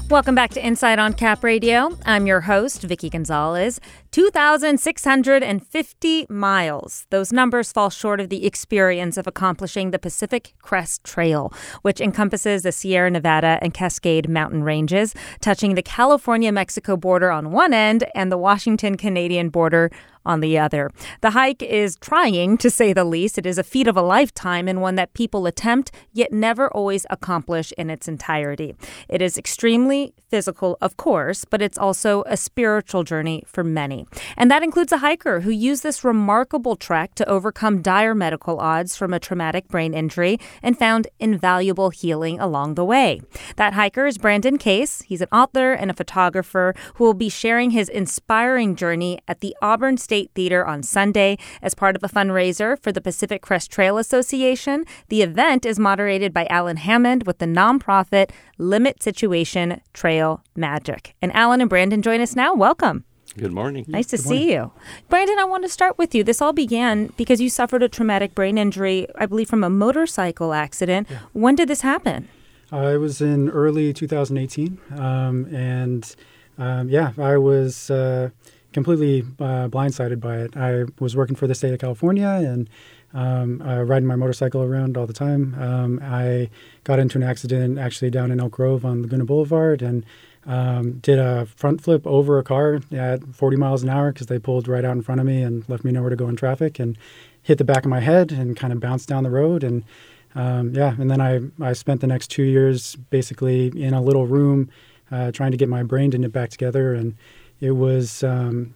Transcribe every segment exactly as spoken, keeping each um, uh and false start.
Welcome back to Inside on Cap Radio. I'm your host, Vicky Gonzalez. two thousand six hundred fifty miles. Those numbers fall short of the experience of accomplishing the Pacific Crest Trail, which encompasses the Sierra Nevada and Cascade mountain ranges, touching the California-Mexico border on one end and the Washington-Canadian border on the other. The hike is trying, to say the least. It is a feat of a lifetime and one that people attempt, yet never always accomplish in its entirety. It is extremely physical, of course, but it's also a spiritual journey for many. And that includes a hiker who used this remarkable trek to overcome dire medical odds from a traumatic brain injury and found invaluable healing along the way. That hiker is Brandon Case. He's an author and a photographer who will be sharing his inspiring journey at the Auburn State Theater on Sunday as part of a fundraiser for the Pacific Crest Trail Association. The event is moderated by Alan Hammond with the nonprofit Limit Situation Trail Magic. And Alan and Brandon join us now. Welcome. Good morning. Nice to Good see morning. you. Brandon, I want to start with you. This all began because you suffered a traumatic brain injury, I believe, from a motorcycle accident. Yeah. When did this happen? Uh, it was in early two thousand eighteen. Um, and um, yeah, I was uh, completely uh, blindsided by it. I was working for the state of California and um, uh, riding my motorcycle around all the time. Um, I got into an accident actually down in Elk Grove on Laguna Boulevard and Um, did a front flip over a car at forty miles an hour because they pulled right out in front of me and left me nowhere to go in traffic, and hit the back of my head and kind of bounced down the road. And um, yeah, and then I, I spent the next two years basically in a little room uh, trying to get my brain to knit back together. And it was um,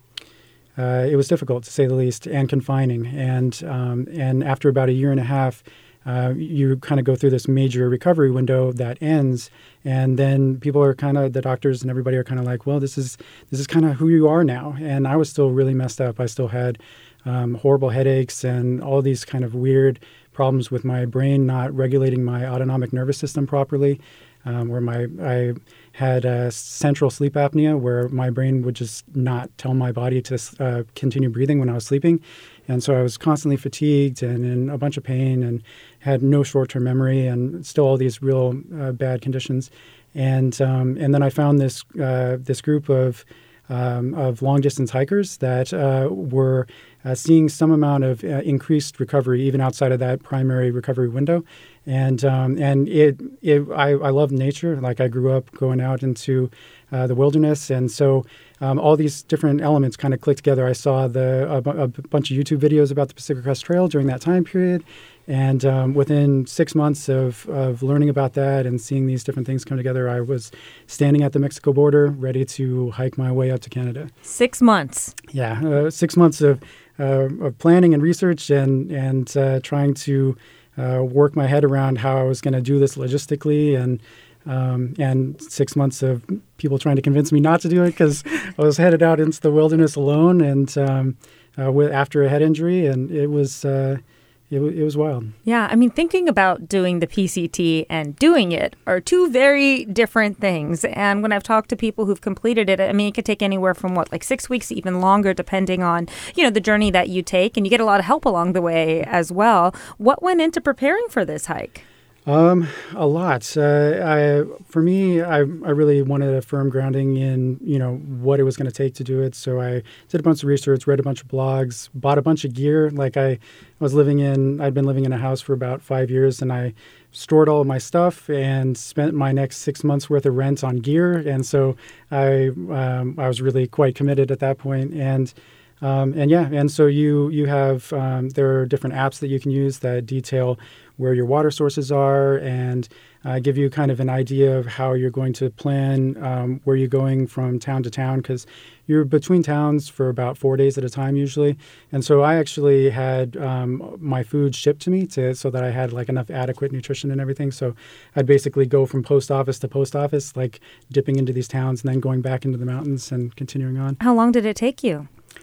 uh, it was difficult, to say the least, and confining. And um, and after about a year and a half, Uh, you kind of go through this major recovery window that ends, and then people are kind of, the doctors and everybody are kind of like, well, this is this is kind of who you are now. And I was still really messed up. I still had um, horrible headaches and all these kind of weird problems with my brain not regulating my autonomic nervous system properly, um, where my I had uh, central sleep apnea, where my brain would just not tell my body to uh, continue breathing when I was sleeping. And so I was constantly fatigued and in a bunch of pain and had no short-term memory and still all these real uh, bad conditions. And um, and then I found this uh, this group of um, of long-distance hikers that uh, were uh, seeing some amount of uh, increased recovery even outside of that primary recovery window. And um, and it it I, I love nature. Like I grew up going out into uh, the wilderness, and so um, all these different elements kind of clicked together. I saw the a, a bunch of YouTube videos about the Pacific Crest Trail during that time period, and um, within six months of of learning about that and seeing these different things come together, I was standing at the Mexico border, ready to hike my way up to Canada. Six months. Yeah, uh, six months of uh, of planning and research, and and uh, trying to Uh, work my head around how I was going to do this logistically, and um, and six months of people trying to convince me not to do it because I was headed out into the wilderness alone, and um, uh, with after a head injury, and it was uh, it, w- it was wild. Yeah, I mean, thinking about doing the P C T and doing it are two very different things. And when I've talked to people who've completed it, I mean, it could take anywhere from what, like six weeks, even longer, depending on, you know, the journey that you take. And you get a lot of help along the way as well. What went into preparing for this hike? Um, a lot. Uh, I, for me, I, I really wanted a firm grounding in, you know, what it was going to take to do it. So I did a bunch of research, read a bunch of blogs, bought a bunch of gear. Like I was living in, I'd been living in a house for about five years, and I stored all of my stuff and spent my next six months worth of rent on gear. And so I, um, I was really quite committed at that point. And Um, and yeah, and so you you have um, there are different apps that you can use that detail where your water sources are and uh, give you kind of an idea of how you're going to plan um, where you're going from town to town, because you're between towns for about four days at a time usually. And so I actually had um, my food shipped to me to so that I had like enough adequate nutrition and everything. So I'd basically go from post office to post office, like dipping into these towns and then going back into the mountains and continuing on. How long did it take you?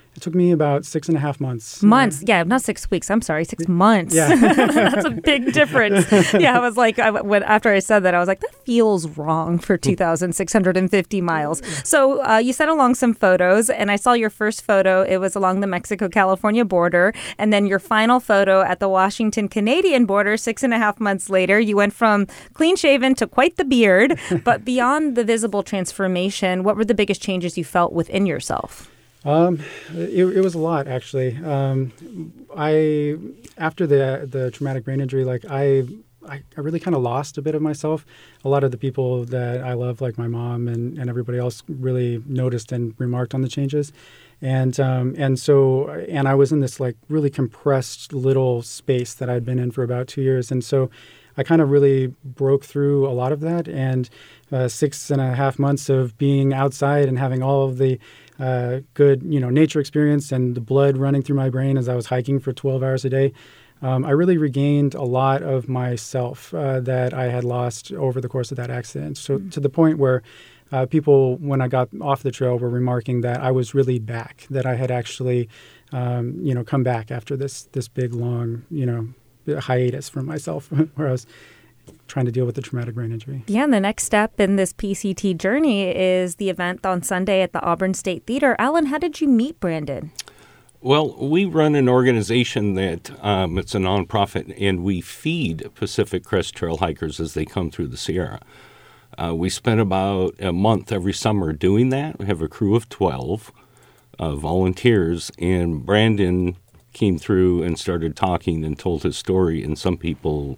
It took me about six and a half months. Months, yeah, not six weeks. I'm sorry, six months. Yeah, that's a big difference. Yeah, I was like, I, when after I said that, I was like, that feels wrong for two thousand six hundred fifty miles. So uh, you sent along some photos, and I saw your first photo. It was along the Mexico-California border, and then your final photo at the Washington-Canadian border. Six and a half months later, you went from clean-shaven to quite the beard. But beyond the visible transformation, what were the biggest changes you felt within yourself? Um, it, it was a lot, actually. Um, I, after the the traumatic brain injury, like I, I, I really kind of lost a bit of myself. A lot of the people that I love, like my mom and, and everybody else, really noticed and remarked on the changes. And, um, and so, and I was in this like really compressed little space that I'd been in for about two years. And so I kind of really broke through a lot of that. And uh, six and a half months of being outside and having all of the Uh, good, you know, nature experience and the blood running through my brain as I was hiking for twelve hours a day. Um, I really regained a lot of myself uh, that I had lost over the course of that accident. So mm-hmm. to the point where uh, people, when I got off the trail, were remarking that I was really back, that I had actually, um, you know, come back after this this big, long, you know, hiatus from myself where I was trying to deal with the traumatic brain injury. Yeah, and the next step in this P C T journey is the event on Sunday at the Auburn State Theater. Alan, how did you meet Brandon? Well, we run an organization that um, it's a nonprofit, and we feed Pacific Crest Trail hikers as they come through the Sierra. Uh, we spend about a month every summer doing that. We have a crew of twelve uh, volunteers, and Brandon came through and started talking and told his story, and some people,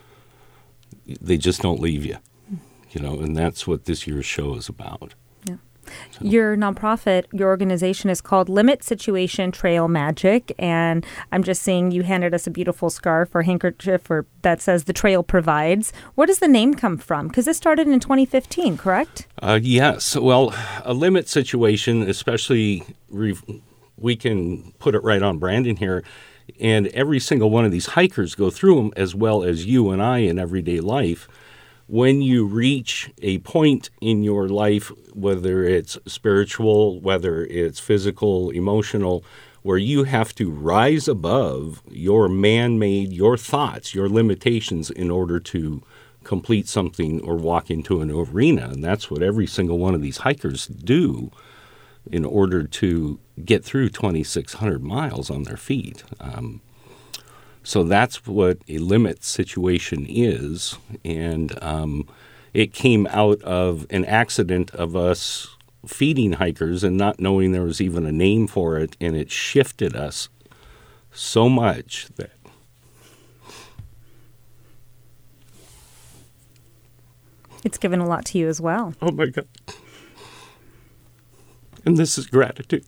they just don't leave you, you know, and that's what this year's show is about. Yeah. So. Your nonprofit, your organization is called Limit Situation Trail Magic, and I'm just seeing you handed us a beautiful scarf or handkerchief or that says the trail provides. Where does the name come from? Because this started in twenty fifteen, correct? Uh, yes. Well, a limit situation, especially re- we can put it right on Brandon here. And every single one of these hikers go through them, as well as you and I in everyday life. When you reach a point in your life, whether it's spiritual, whether it's physical, emotional, where you have to rise above your man-made, your thoughts, your limitations in order to complete something or walk into an arena. And that's what every single one of these hikers do in order to get through twenty-six hundred miles on their feet. Um, so that's what a limit situation is. And um, it came out of an accident of us feeding hikers and not knowing there was even a name for it. And it shifted us so much that it's given a lot to you as well. Oh, my God. And this is gratitude.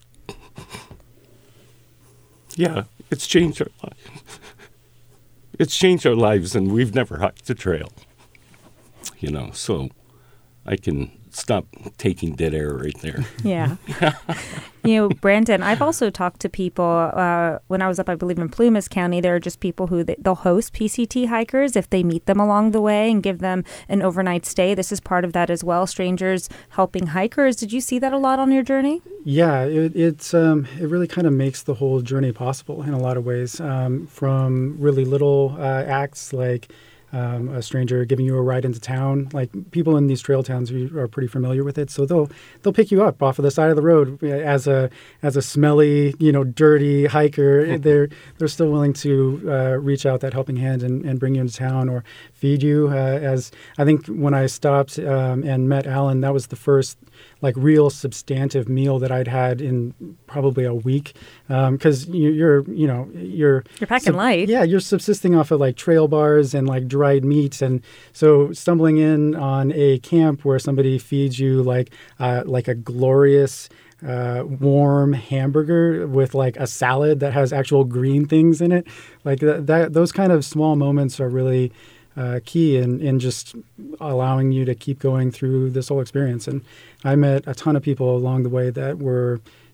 Yeah, it's changed our lives. It's changed our lives, and we've never hiked a trail. You know, so I can stop taking dead air right there. Yeah. You know, Brandon, I've also talked to people, uh, when I was up, I believe, in Plumas County, there are just people who, they, they'll host P C T hikers if they meet them along the way and give them an overnight stay. This is part of that as well, strangers helping hikers. Did you see that a lot on your journey? Yeah, it, it's um, it really kind of makes the whole journey possible in a lot of ways, um, from really little uh, acts like Um, a stranger giving you a ride into town. Like, people in these trail towns are pretty familiar with it, so they'll they'll pick you up off of the side of the road as a as a smelly, you know, dirty hiker. they're they're still willing to uh, reach out that helping hand and, and bring you into town or feed you. Uh, as I think when I stopped um, and met Alan, that was the first like real substantive meal that I'd had in probably a week, because um, you, you're you know you're you're packing sub- light. Yeah, you're subsisting off of like trail bars and like dried meats, and so stumbling in on a camp where somebody feeds you like uh, like a glorious uh, warm hamburger with like a salad that has actual green things in it, like that, that those kind of small moments are really Uh, key in, in just allowing you to keep going through this whole experience. And I met a ton of people along the way that were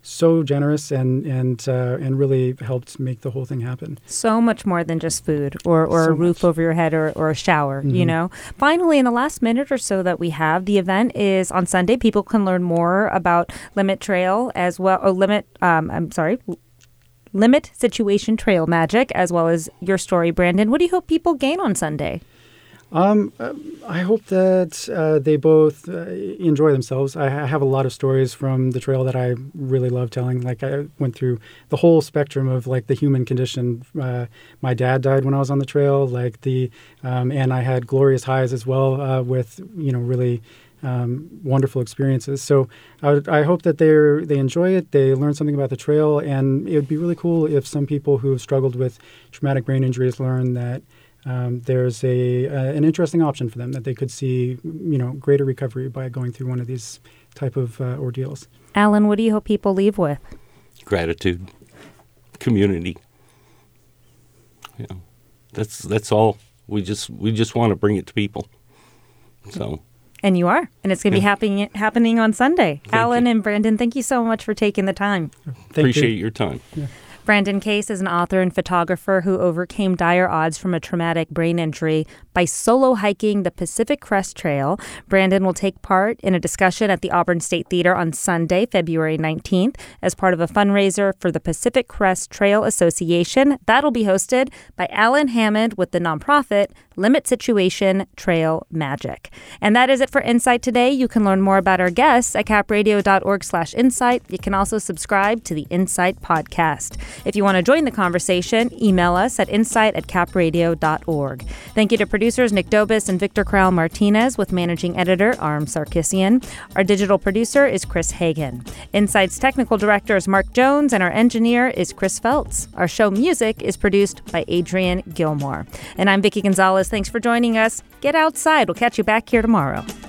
so generous and and uh, and really helped make the whole thing happen. So much more than just food or, or so a roof much. over your head or, or a shower, mm-hmm. you know. Finally, in the last minute or so that we have, the event is on Sunday. People can learn more about Limit Trail as well, or Limit, um, I'm sorry, Limit Situation Trail Magic, as well as your story, Brandon. What do you hope people gain on Sunday? Um, I hope that uh, they both uh, enjoy themselves. I have a lot of stories from the trail that I really love telling. Like I went through the whole spectrum of like the human condition. Uh, my dad died when I was on the trail, like the, um, and I had glorious highs as well uh, with, you know, really um, wonderful experiences. So I, would, I hope that they they enjoy it. They learn something about the trail, and it would be really cool if some people who have struggled with traumatic brain injuries learn that Um, there's a uh, an interesting option for them, that they could see, you know, greater recovery by going through one of these type of uh, ordeals. Alan, what do you hope people leave with? Gratitude, community. You know, that's that's all. We just we just want to bring it to people. So. And you are, and it's going to yeah. be happening happening on Sunday. Thank Alan you. and Brandon, thank you so much for taking the time. Thank Appreciate you. your time. Yeah. Brandon Case is an author and photographer who overcame dire odds from a traumatic brain injury by solo hiking the Pacific Crest Trail. Brandon will take part in a discussion at the Auburn State Theater on Sunday, February nineteenth, as part of a fundraiser for the Pacific Crest Trail Association. That'll be hosted by Alan Hammond with the nonprofit Limit Situation Trail Magic. And that is it for Insight today. You can learn more about our guests at capradio.org slash insight. You can also subscribe to the Insight podcast. If you want to join the conversation, email us at insight at capradio dot org. Thank you to producers Nick Dobis and Victor Corral Martinez, with managing editor Aram Sarkissian. Our digital producer is Chris Hagen. Insight's technical director is Mark Jones, and our engineer is Chris Feltz. Our show music is produced by Adrian Gilmore. And I'm Vicki Gonzalez. Thanks for joining us. Get outside. We'll catch you back here tomorrow.